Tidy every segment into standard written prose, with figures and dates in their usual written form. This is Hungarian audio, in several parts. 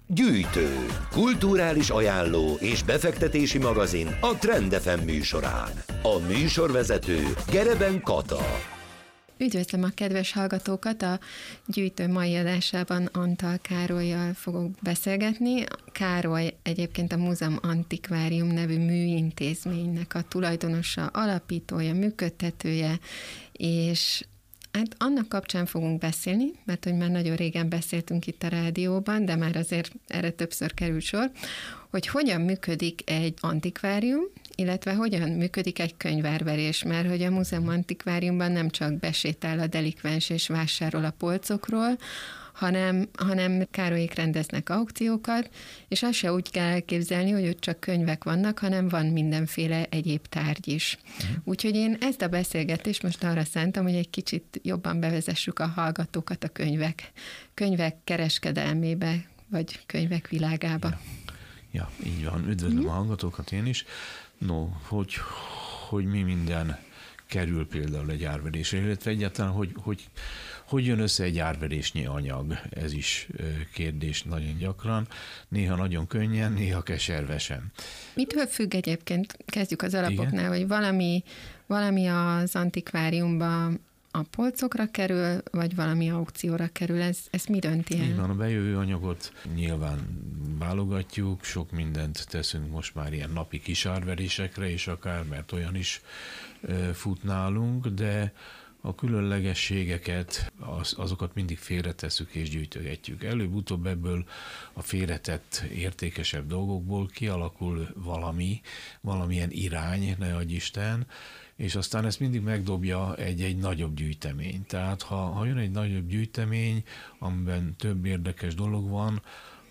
Gyűjtő, kulturális ajánló és befektetési magazin a Trend FM műsorán. A műsorvezető Gereben Kata. Üdvözlöm a kedves hallgatókat! A Gyűjtő mai adásában Antal Károllyal fogok beszélgetni. Károly egyébként a Múzeum Antikvárium nevű műintézménynek a tulajdonosa, alapítója, működtetője, és hát annak kapcsán fogunk beszélni, mert hogy már nagyon régen beszéltünk itt a rádióban, de már azért erre többször kerül sor, hogy hogyan működik egy antikvárium, illetve hogyan működik egy könyvárverés, mert hogy a Múzeum Antikváriumban nem csak besétál a delikvens és vásárol a polcokról, hanem Károlyék rendeznek aukciókat, és azt se úgy kell elképzelni, hogy ott csak könyvek vannak, hanem van mindenféle egyéb tárgy is. Úgyhogy én ezt a beszélgetést most arra szántam, hogy egy kicsit jobban bevezessük a hallgatókat a könyvek kereskedelmébe, vagy könyvek világába. Ja, így van. Üdvözlöm a hallgatókat én is. No, hogy mi minden kerül például egy árverésre, illetve egyáltalán, hogy jön össze egy árverésnyi anyag, ez is kérdés nagyon gyakran, néha nagyon könnyen, néha keservesen. Mitől függ egyébként, kezdjük az alapoknál, hogy valami az antikváriumban a polcokra kerül, vagy valami aukcióra kerül, ez mi dönti el? Így van, a bejövő anyagot nyilván válogatjuk, sok mindent teszünk most már ilyen napi kisárverésekre is akár, mert olyan is fut nálunk, de a különlegességeket, azokat mindig félretesszük és gyűjtögetjük. Előbb-utóbb ebből a félretett értékesebb dolgokból kialakul valamilyen irány, ne adj Isten, és aztán ezt mindig megdobja egy nagyobb gyűjtemény. Tehát ha jön egy nagyobb gyűjtemény, amiben több érdekes dolog van,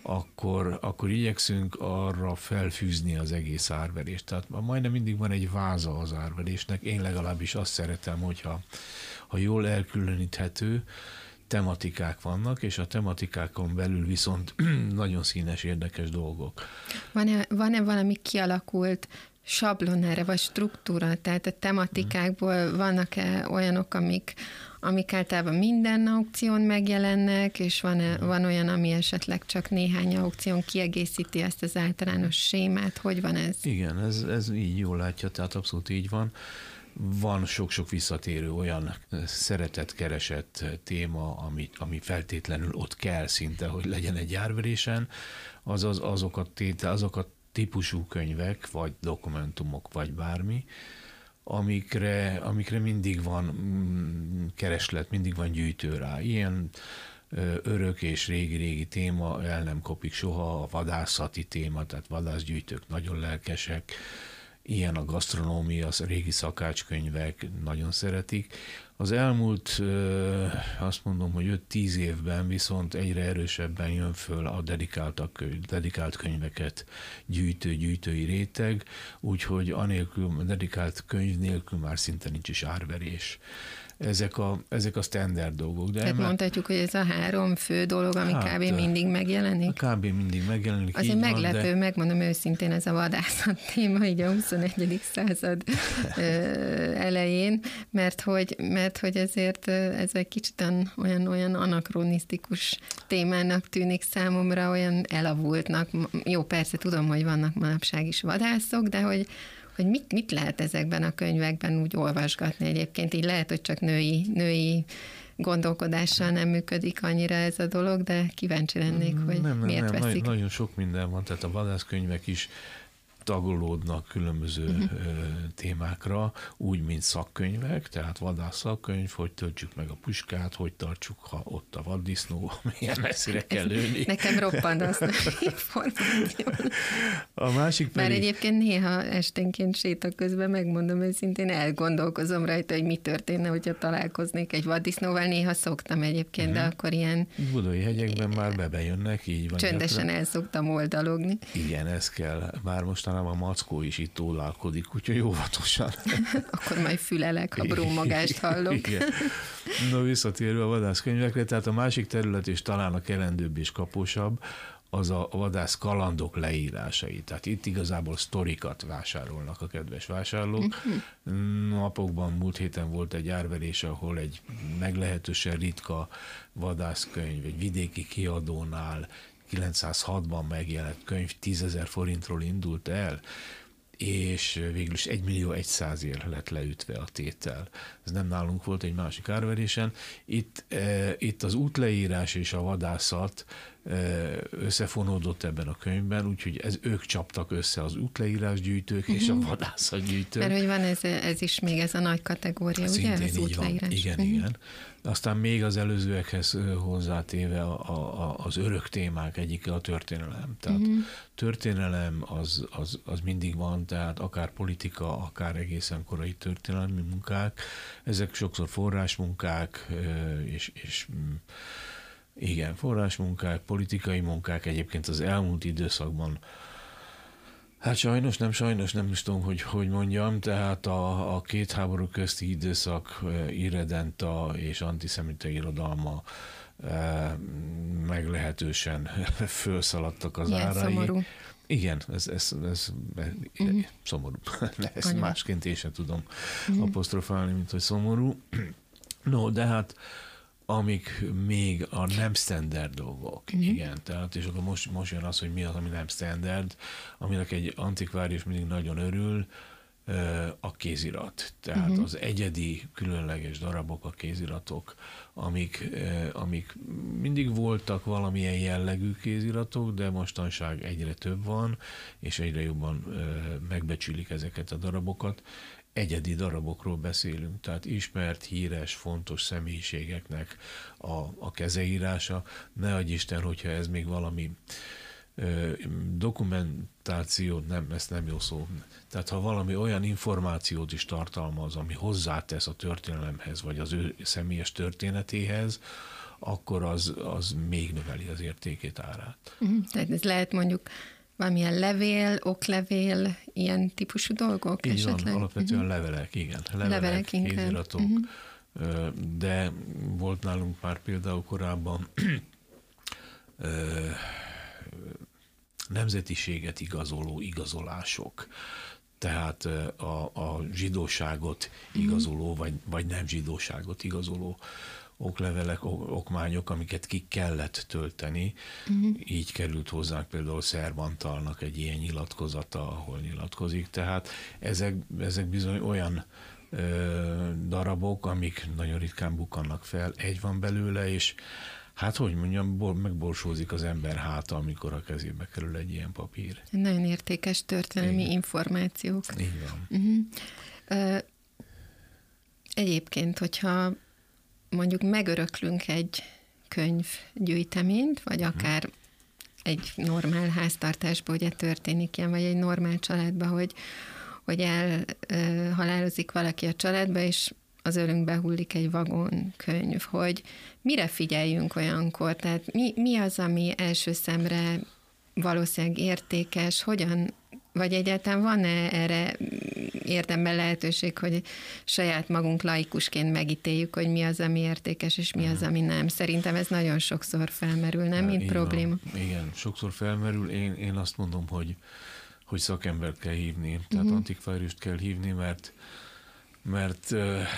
akkor igyekszünk arra felfűzni az egész árverést. Tehát majdnem mindig van egy váza az árverésnek. Én legalábbis azt szeretem, hogyha jól elkülöníthető tematikák vannak, és a tematikákon belül viszont nagyon színes, érdekes dolgok. Van-e valami kialakult sablon erre, vagy struktúra? Tehát a tematikákból vannak-e olyanok, amik általában minden aukción megjelennek, és van olyan, ami esetleg csak néhány aukción kiegészíti ezt az általános sémát? Hogy van ez? Igen, ez így jól látja, tehát abszolút így van. Van sok-sok visszatérő olyan szeretett, keresett téma, ami feltétlenül ott kell szinte, hogy legyen egy árverésen, azaz azokat típusú könyvek, vagy dokumentumok, vagy bármi, amikre mindig van kereslet, mindig van gyűjtő rá. Ilyen örök és régi téma el nem kopik soha, a vadászati téma, tehát vadászgyűjtők nagyon lelkesek, ilyen a gasztronómia, a régi szakácskönyvek nagyon szeretik. Az elmúlt, azt mondom, hogy 5-10 évben viszont egyre erősebben jön föl a dedikált könyveket gyűjtői réteg, úgyhogy a dedikált könyv nélkül már szinte nincs is árverés. Ezek a standard dolgok. Tehát mondhatjuk, hogy ez a 3 fő dolog, ami kb. Mindig megjelenik? Kb. mindig megjelenik. Azért meglepő, megmondom őszintén, ez a vadászat téma így a 21. század elején, mert hogy ezért ez egy kicsit olyan anakronisztikus témának tűnik számomra, olyan elavultnak. Jó, persze tudom, hogy vannak manapság is vadászok, de hogy mit lehet ezekben a könyvekben úgy olvasgatni egyébként, így lehet, hogy csak női gondolkodással nem működik annyira ez a dolog, de kíváncsi lennék, hogy miért veszik. Nagyon sok minden van, tehát a vadászkönyvek is tagolódnak különböző témákra, úgy, mint szakkönyvek, tehát vadász szakkönyv, hogy töltsük meg a puskát, hogy tartsuk, ha ott a vaddisznó, milyen messzire kell lőni. Nekem roppant azt az információ. A másik pedig... Már egyébként néha esténként séta közben, megmondom őszintén, elgondolkozom rajta, hogy mi történne, hogyha találkoznék egy vaddisznóval. Néha szoktam egyébként, de akkor ilyen... Budai hegyekben már bejönnek, így van. Csöndesen el szoktam oldalogni. Igen, ez kell. Bár mostanában a mackó is itt ólálkodik, úgyhogy óvatosan. Akkor majd fülelek, ha brómogást hallok. Igen. No, visszatérve a vadászkönyvekre, tehát a másik terület, és talán a kelendőbb és kapósabb, az a vadász kalandok leírásai. Tehát itt igazából sztorikat vásárolnak a kedves vásárlók. Napokban, múlt héten volt egy árverés, ahol egy meglehetősen ritka vadászkönyv, egy vidéki kiadónál 1906-ban megjelent könyv 10 000 forintról indult el, és végül is 1.100.000 lett leütve a tétel. Ez nem nálunk volt, egy másik árverésen. Itt az útleírás és a vadászat összefonódott ebben a könyvben, úgyhogy ők csaptak össze, az útleírásgyűjtők és a vadászatgyűjtők. Mert hogy van ez is még ez a nagy kategória, szintén ugye? Az útleírás. Igen. Aztán még az előzőekhez hozzátéve az örök témák egyike a történelem. Tehát történelem az mindig van, tehát akár politika, akár egészen korai történelmi munkák, ezek sokszor forrásmunkák, és igen, forrásmunkák, politikai munkák egyébként az elmúlt időszakban. Hát sajnos, nem is tudom, hogy mondjam, tehát a két háború közti időszak irredenta és antiszemita irodalma meglehetősen fölszaladtak az ilyen árai. Szomorú. Igen, ez szomorú. Ezt másként én sem tudom apostrofálni, mint hogy szomorú. No, de hát amik még a nem standard dolgok, igen, tehát és akkor most jön az, hogy mi az, ami nem standard, aminek egy antikvárius mindig nagyon örül, a kézirat. Tehát az egyedi, különleges darabok, a kéziratok, amik mindig voltak valamilyen jellegű kéziratok, de mostanság egyre több van, és egyre jobban megbecsülik ezeket a darabokat. Egyedi darabokról beszélünk, tehát ismert, híres, fontos személyiségeknek a kezeírása. Ne adj Isten, hogyha ez még valami dokumentáció, ez nem jó szó. Tehát ha valami olyan információt is tartalmaz, ami hozzátesz a történelemhez, vagy az ő személyes történetéhez, akkor az még növeli az értékét, árát. Tehát ez lehet mondjuk valamilyen levél, oklevél, ilyen típusú dolgok így esetleg? Van, alapvetően levelek, igen. Levelek kéziratok. De volt nálunk már például korábban nemzetiséget igazoló igazolások. Tehát a zsidóságot igazoló, vagy nem zsidóságot igazoló oklevelek, okmányok, amiket ki kellett tölteni. Így került hozzánk például Szerbantalnak egy ilyen nyilatkozata, ahol nyilatkozik. Tehát ezek bizony olyan darabok, amik nagyon ritkán bukkannak fel. Egy van belőle, és hát hogy mondjam, megborsózik az ember háta, amikor a kezébe kerül egy ilyen papír. Nagyon értékes történelmi információk. Így van. Egyébként, hogyha mondjuk megöröklünk egy könyvgyűjteményt, vagy akár egy normál háztartásban ugye történik ilyen, vagy egy normál családban, hogy elhalálozik valaki a családba, és az ölünkbe hullik egy vagon könyv, hogy mire figyeljünk olyankor, tehát mi az, ami első szemre valószínűleg értékes, hogyan, vagy egyáltalán van-e erre érdemben lehetőség, hogy saját magunk laikusként megítéljük, hogy mi az, ami értékes, és mi az, ami nem. Szerintem ez nagyon sokszor felmerül, nem, mint probléma. Igen, sokszor felmerül. Én azt mondom, hogy szakembert kell hívni, tehát antikváriust kell hívni, mert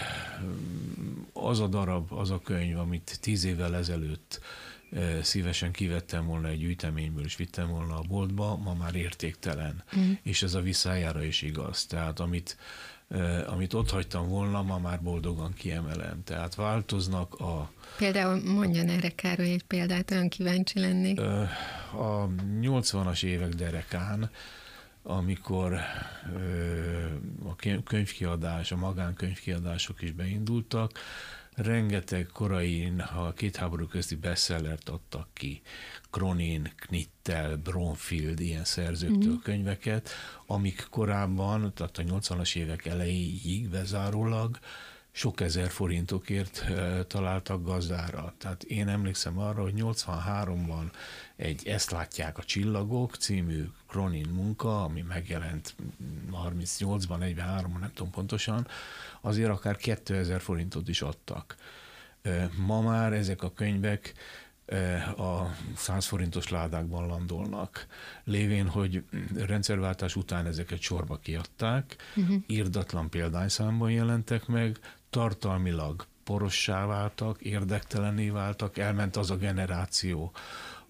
az a darab, az a könyv, amit 10 évvel ezelőtt szívesen kivettem volna egy gyűjteményből, és vittem volna a boltba, ma már értéktelen. És ez a visszájára is igaz. Tehát amit ott hagytam volna, ma már boldogan kiemelem. Tehát változnak Például mondjon erre, Károly, egy példát, olyan kíváncsi lennék. A 80-as évek derekán, amikor a könyvkiadás, a magánkönyvkiadások is beindultak, rengeteg korai, a két háború közti bestsellert adtak ki. Cronin, Knittel, Bromfield, ilyen szerzőktől könyveket, amik korábban, tehát a 80-as évek elejéig bezárólag sok ezer forintokért találtak gazdára. Tehát én emlékszem arra, hogy 83-ban egy Ezt látják a csillagok című Cronin munka, ami megjelent 38-ban, 43-ban, nem tudom pontosan, azért akár 2000 forintot is adtak. Ma már ezek a könyvek a 100 forintos ládákban landolnak. Lévén, hogy rendszerváltás után ezeket sorba kiadták, irdatlan példányszámban jelentek meg, tartalmilag porossá váltak, érdektelenné váltak, elment az a generáció,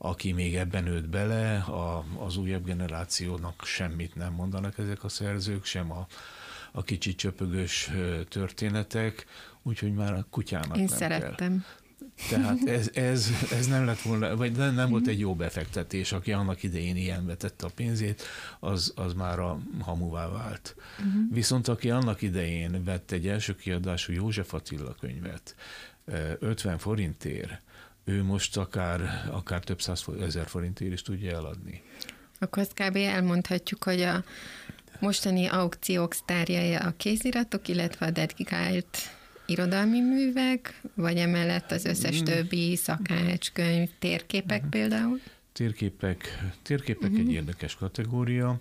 aki még ebben nőtt bele, az újabb generációnak semmit nem mondanak ezek a szerzők, sem a kicsit csöpögös történetek, úgyhogy már a kutyának Én nem szerettem. kell. Tehát ez nem lett volna, vagy nem volt egy jó befektetés, aki annak idején ilyen vetette a pénzét, az már a hamuvá vált. Viszont aki annak idején vett egy első kiadású József Attila könyvet 50 forintért, ő most akár több 100 000 forintért is tudja eladni. Akkor azt kb. Elmondhatjuk, hogy a mostani aukciók sztárjai a kéziratok, illetve a dedikált irodalmi művek, vagy emellett az összes többi szakácskönyv, térképek például? Térképek egy érdekes kategória.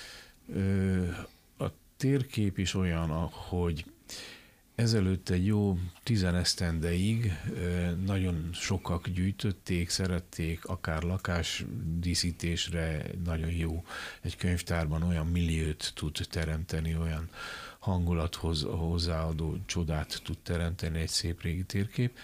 A térkép is olyan, hogy ezelőtt egy jó 10 esztendeig nagyon sokak gyűjtötték, szerették, akár lakásdíszítésre nagyon jó. Egy könyvtárban olyan milliót tud teremteni, olyan hangulathoz hozzáadó csodát tud teremteni egy szép régi térkép.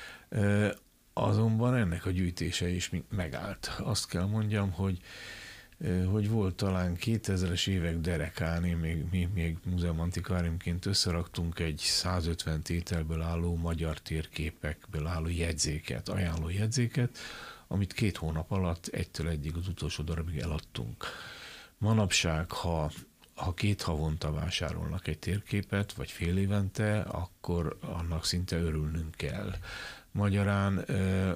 Azonban ennek a gyűjtése is megállt. Azt kell mondjam, hogy volt talán 2000-es évek derekán, még Múzeum Antikváriumként összeraktunk egy 150 tételből álló magyar térképekből álló jegyzéket, ajánló jegyzéket, amit 2 hónap alatt egytől egyig az utolsó darabig eladtunk. Manapság, ha 2 havonta vásárolnak egy térképet, vagy fél évente, akkor annak szinte örülnünk kell. Magyarán,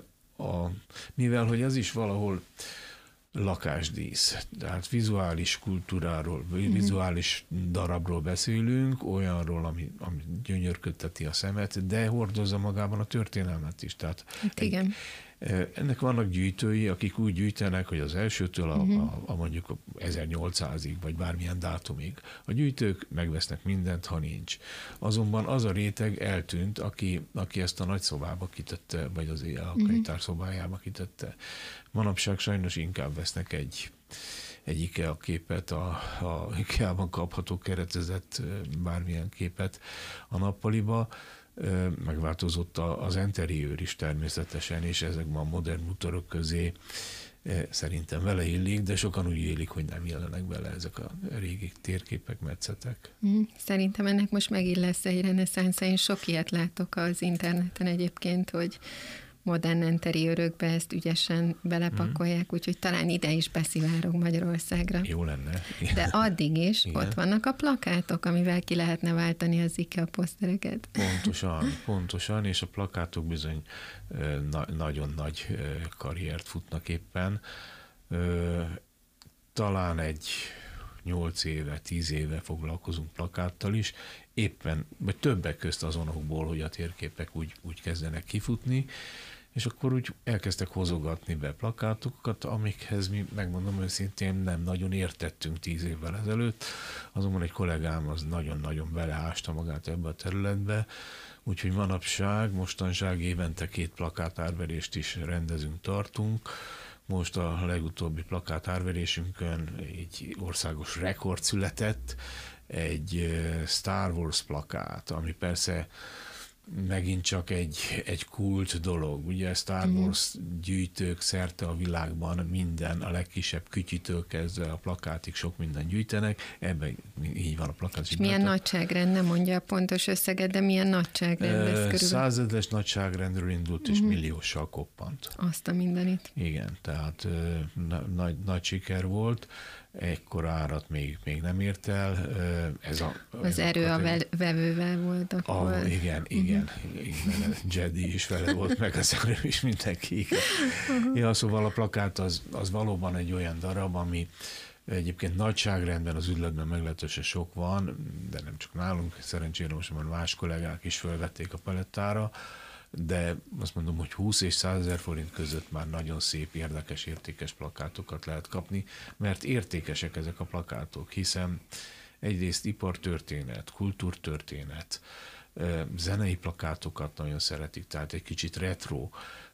mivel hogy ez is valahol lakásdísz, tehát vizuális kultúráról, vizuális darabról beszélünk, olyanról, ami gyönyörködteti a szemet, de hordozza magában a történelmet is. Tehát igen. Ennek vannak gyűjtői, akik úgy gyűjtenek, hogy az elsőtől a mondjuk 1800-ig, vagy bármilyen dátumig. A gyűjtők megvesznek mindent, ha nincs. Azonban az a réteg eltűnt, aki ezt a nagy szobába kitette, vagy az a könyvtár szobájába kitette. Manapság sajnos inkább vesznek egy IKEA képet, a IKEA-ban kapható keretezett bármilyen képet a nappaliba. Megváltozott az interiőr is természetesen, és ezekben a modern bútorok közé szerintem vele illik, de sokan úgy élik, hogy nem jelenek bele ezek a régi térképek, metszetek. Szerintem ennek most megint lesz egy reneszánsza. Én sok ilyet látok az interneten egyébként, hogy modern interiőrökbe ezt ügyesen belepakolják, úgyhogy talán ide is beszivárog Magyarországra. Jó lenne. De addig is igen. Ott vannak a plakátok, amivel ki lehetne váltani az IKEA posztereket. Pontosan, és a plakátok bizony nagyon nagy karriert futnak éppen. Talán egy 8 éve, 10 éve foglalkozunk plakáttal is, éppen, vagy többek közt azonokból, hogy a térképek úgy kezdenek kifutni, és akkor úgy elkezdtek hozogatni be plakátokat, amikhez mi, megmondom őszintén, nem nagyon értettünk 10 évvel ezelőtt, azonban egy kollégám az nagyon-nagyon beleásta magát ebbe a területbe, úgyhogy mostanság évente 2 plakátárverést is rendezünk, tartunk. Most a legutóbbi plakátárverésünkön egy országos rekord született, egy Star Wars plakát, ami persze megint csak egy kult dolog. Ugye Star Wars gyűjtők szerte a világban minden, a legkisebb kütyitől kezdve a plakátig sok minden gyűjtenek, ebben így van a plakát. És milyen nagyságrend, nem mondja a pontos összeget, de milyen nagyságrend ez körülbelül? 100 000-es nagyságrendről indult, és millióssal koppant. Azt a mindenit. Igen, tehát nagy siker volt. Ekkor árat még nem ért el. Az erő a vevővel volt akkor. Igen. Jedi is vele volt, meg az erő is mindenki. Ja, szóval a plakát az valóban egy olyan darab, ami egyébként nagyságrendben az üzletben meglehetősen sok van, de nem csak nálunk, szerencsére most már más kollégák is felvették a palettára, de azt mondom, hogy 20 és 100 000 forint között már nagyon szép, érdekes, értékes plakátokat lehet kapni, mert értékesek ezek a plakátok, hiszen egyrészt ipartörténet, kultúrtörténet, zenei plakátokat nagyon szeretik, tehát egy kicsit retro,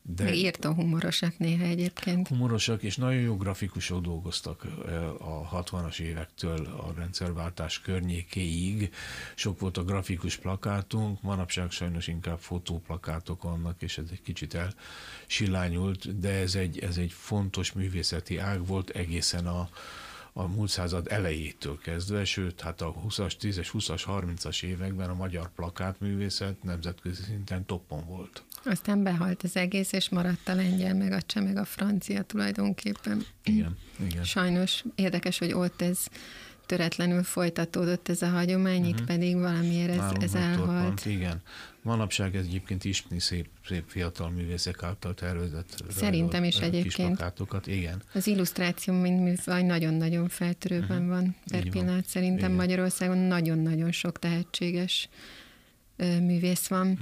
De írtó humorosak néha egyébként. Humorosak, és nagyon jó grafikusok dolgoztak a 60-as évektől a rendszerváltás környékéig. Sok volt a grafikus plakátunk, manapság sajnos inkább fotóplakátok vannak, és ez egy kicsit elsilányult, de ez egy fontos művészeti ág volt egészen a múlt század elejétől kezdve, sőt, hát a 20-as, 10-es, 20-as, 30-as években a magyar plakátművészet nemzetközi szinten toppon volt. Aztán behalt az egész, és maradt a lengyel, meg a cseh, meg a francia tulajdonképpen. Igen. Sajnos érdekes, hogy ott ez töretlenül folytatódott ez a hagyomány, itt pedig valamiért ez elhalt. Igen. Manapság ez egyébként ismét szép fiatal művészek által tervezett. Szerintem is egyébként. Igen. Az illusztráció, mint műfaj, nagyon-nagyon feltörőben van per pillanat. Szerintem Magyarországon nagyon-nagyon sok tehetséges művész van.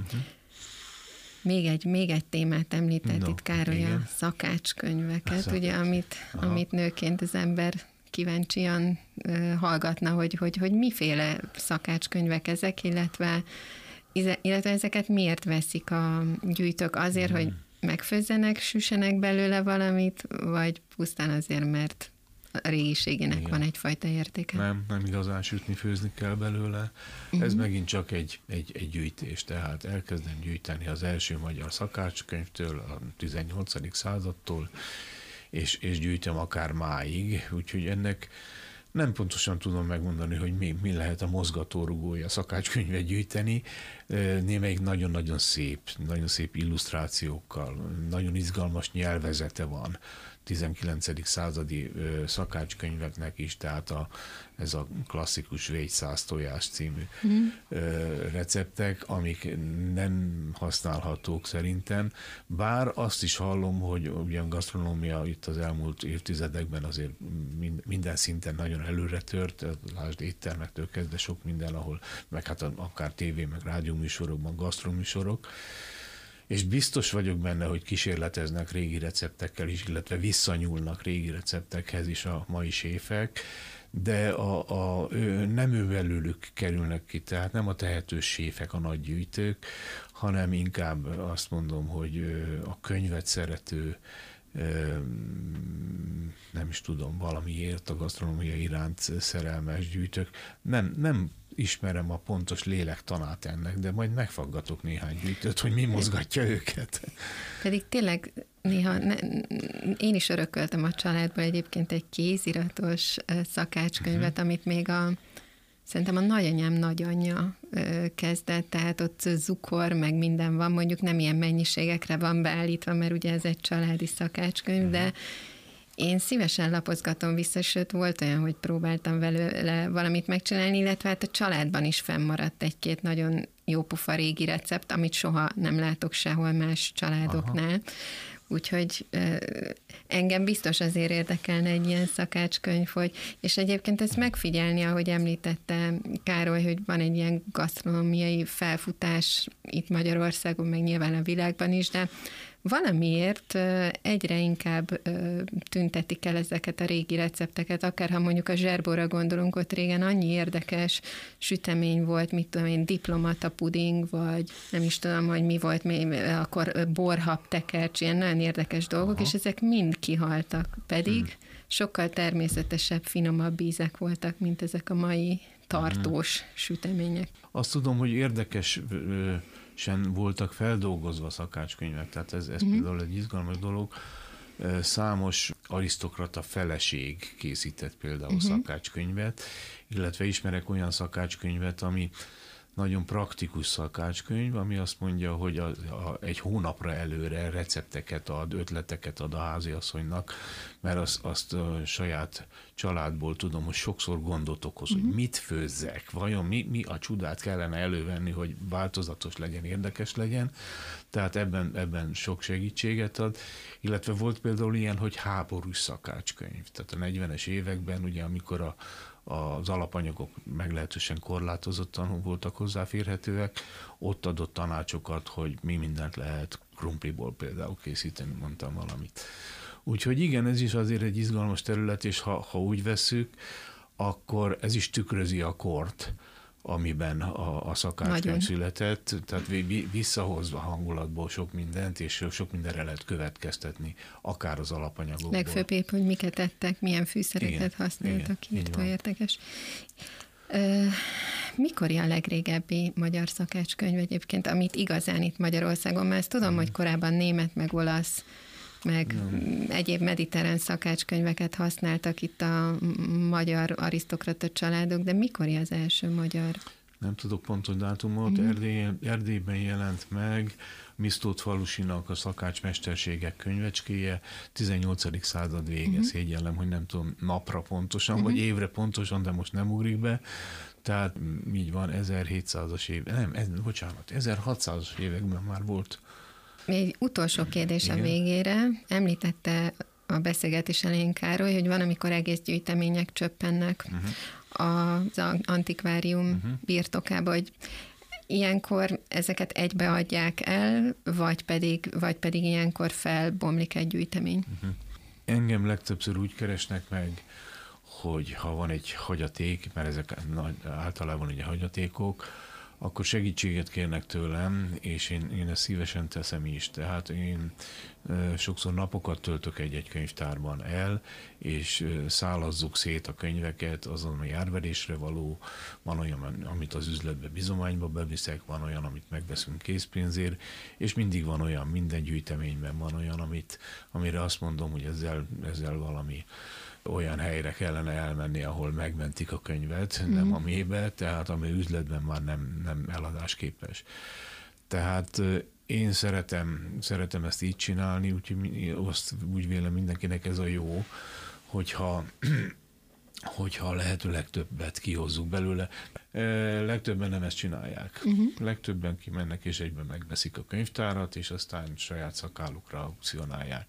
Még egy témát említett itt Károly, a szakácskönyveket, ugye, amit nőként az ember kíváncsian hallgatna, hogy miféle szakácskönyvek ezek, illetve ezeket miért veszik a gyűjtők? Azért, hogy megfőzzenek, süssenek belőle valamit, vagy pusztán azért, mert a régiségének van egyfajta értéke? Nem igazán sütni, főzni kell belőle. Ez megint csak egy gyűjtés, tehát elkezdem gyűjteni az első magyar szakácskönyvtől, a 18. századtól, és gyűjtöm akár máig, úgyhogy ennek nem pontosan tudom megmondani, hogy mi lehet a mozgatórugója a szakácskönyvet gyűjteni. Némelyik nagyon szép illusztrációkkal, nagyon izgalmas nyelvezete van. 19. századi szakácskönyveknek is, tehát ez a klasszikus Végy 100 tojás című receptek, amik nem használhatók szerintem, bár azt is hallom, hogy ugye a gasztronómia itt az elmúlt évtizedekben azért minden szinten nagyon előre tört, lásd éttermektől kezdve sok minden, ahol meg hát akár tévé, meg rádióműsorokban, gasztroműsorok, és biztos vagyok benne, hogy kísérleteznek régi receptekkel is, illetve visszanyúlnak régi receptekhez is a mai séfek, de nem belőlük kerülnek ki, tehát nem a tehetős séfek a nagy gyűjtők, hanem inkább azt mondom, hogy a könyvet szerető, nem is tudom, valamiért a gasztronómia iránt szerelmes gyűjtők. Nem ismerem a pontos lélektanát ennek, de majd megfaggatok néhány gyűjtőt, hogy mi mozgatja őket. Pedig tényleg néha én is örököltem a családból egyébként egy kéziratos szakácskönyvet, amit még szerintem a nagyanyám nagyanyja kezdett, tehát ott cukor, meg minden van, mondjuk nem ilyen mennyiségekre van beállítva, mert ugye ez egy családi szakácskönyv, de én szívesen lapozgatom vissza, sőt volt olyan, hogy próbáltam vele valamit megcsinálni, illetve hát a családban is fennmaradt egy-két nagyon jópofa régi recept, amit soha nem látok sehol más családoknál. Aha. Úgyhogy engem biztos azért érdekelne egy ilyen szakácskönyv, és egyébként ezt megfigyelni, ahogy említette Károly, hogy van egy ilyen gasztronómiai felfutás itt Magyarországon, meg nyilván a világban is, de valamiért egyre inkább tüntetik el ezeket a régi recepteket, akár ha mondjuk a zserbóra gondolunk, ott régen annyi érdekes sütemény volt, mit tudom én, diplomata puding, vagy nem is tudom, hogy mi volt, akkor borhab tekercs, ilyen nagyon érdekes dolgok, és ezek mind kihaltak, pedig sokkal természetesebb, finomabb ízek voltak, mint ezek a mai tartós sütemények. Azt tudom, hogy érdekes sem voltak feldolgozva szakácskönyvek, tehát ez például egy izgalmas dolog. Számos arisztokrata feleség készített például szakácskönyvet, illetve ismerek olyan szakácskönyvet, ami nagyon praktikus szakácskönyv, ami azt mondja, hogy egy hónapra előre recepteket ad, ötleteket ad a háziasszonynak, mert azt a saját családból tudom, hogy sokszor gondot okoz, hogy mit főzzek, vajon mi a csodát kellene elővenni, hogy változatos legyen, érdekes legyen, tehát ebben sok segítséget ad, illetve volt például ilyen, hogy háborús szakácskönyv, tehát a 40-es években, ugye amikor az alapanyagok meglehetősen korlátozottan voltak hozzáférhetőek, ott adott tanácsokat, hogy mi mindent lehet krumpliból például készíteni, mondtam valamit. Úgyhogy igen, ez is azért egy izgalmas terület, és ha úgy vesszük, akkor ez is tükrözi a kort, amiben a szakácskönyv született, tehát visszahozva hangulatból sok mindent, és sok mindenre lehet következtetni, akár az alapanyagokból. Legfőbb épp, hogy miket ettek, milyen fűszereket használtak, írtó érdekes. Mikor a legrégebbi magyar szakácskönyv egyébként, amit igazán itt Magyarországon, mert ezt tudom, hogy korábban német, meg olasz, meg egyéb mediterrán szakácskönyveket használtak itt a magyar arisztokrata családok, de mikor az első magyar? Nem tudok pontos dátumot, Erdélyben jelent meg Misztóth falusinak a szakácsmesterségek könyvecskéje, 18. század vége, szégyellem, hogy nem tudom napra pontosan, vagy évre pontosan, de most nem ugrik be. Tehát így van, 1700-as év, 1600-as években már volt. Egy utolsó kérdés a végére. Említette a beszélgetés elején Károly, hogy van, amikor egész gyűjtemények csöppennek az antikvárium birtokába, hogy ilyenkor ezeket egybeadják el, vagy pedig ilyenkor felbomlik egy gyűjtemény? Engem legtöbbször úgy keresnek meg, hogy ha van egy hagyaték, mert ezek általában ugye hagyatékok, akkor segítséget kérnek tőlem, és én ezt szívesen teszem is. Tehát én sokszor napokat töltök egy-egy könyvtárban el, és szálazzuk szét a könyveket, azon, ami árverésre való, van olyan, amit az üzletbe bizományba beviszek, van olyan, amit megveszünk készpénzért, és mindig van olyan, minden gyűjteményben van olyan, amire azt mondom, hogy ezzel valami olyan helyre kellene elmenni, ahol megmentik a könyvet, nem a mélybe, tehát ami üzletben már nem eladásképes. Tehát én szeretem ezt így csinálni, úgyhogy azt úgy vélem mindenkinek ez a jó, hogyha a lehető legtöbbet kihozzuk belőle. Legtöbben nem ezt csinálják. Legtöbben kimennek és egyben megveszik a könyvtárat, és aztán saját szakálukra aukcionálják.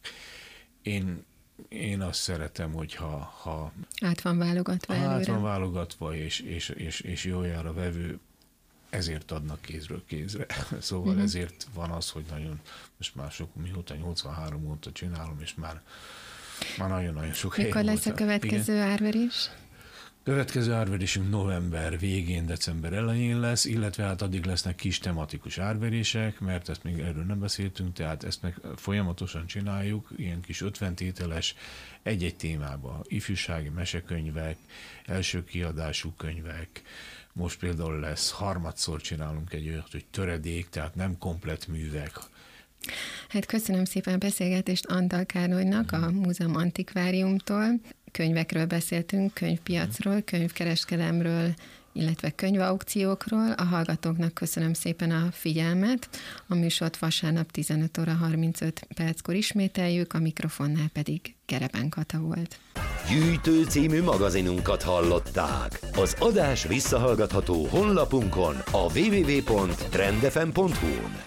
Én azt szeretem, hogyha át van válogatva előre. Át van válogatva, és jól jár a vevő, ezért adnak kézről kézre. Szóval ezért van az, hogy nagyon, most már mióta 83 óta csinálom, és már nagyon-nagyon sok hely. Mikor lesz a következő árverés? Következő árverésünk november végén, december elején lesz, illetve hát addig lesznek kis tematikus árverések, mert ezt még erről nem beszéltünk, tehát ezt meg folyamatosan csináljuk, ilyen kis 50 tételes egy-egy témába, ifjúsági mesekönyvek, első kiadású könyvek, most például lesz harmadszor csinálunk egy olyat, hogy töredék, tehát nem komplett művek. Hát köszönöm szépen a beszélgetést Antal Károlynak, a Múzeum Antikváriumtól. Könyvekről beszéltünk, könyvpiacról, könyvkereskedelemről, illetve könyvaukciókról. A hallgatóknak köszönöm szépen a figyelmet. A műsort vasárnap 15 óra 35 perckor ismételjük, a mikrofonnál pedig Gereben Kata volt. Gyűjtő című magazinunkat hallották. Az adás visszahallgatható honlapunkon, a www.trendfm.hu-n.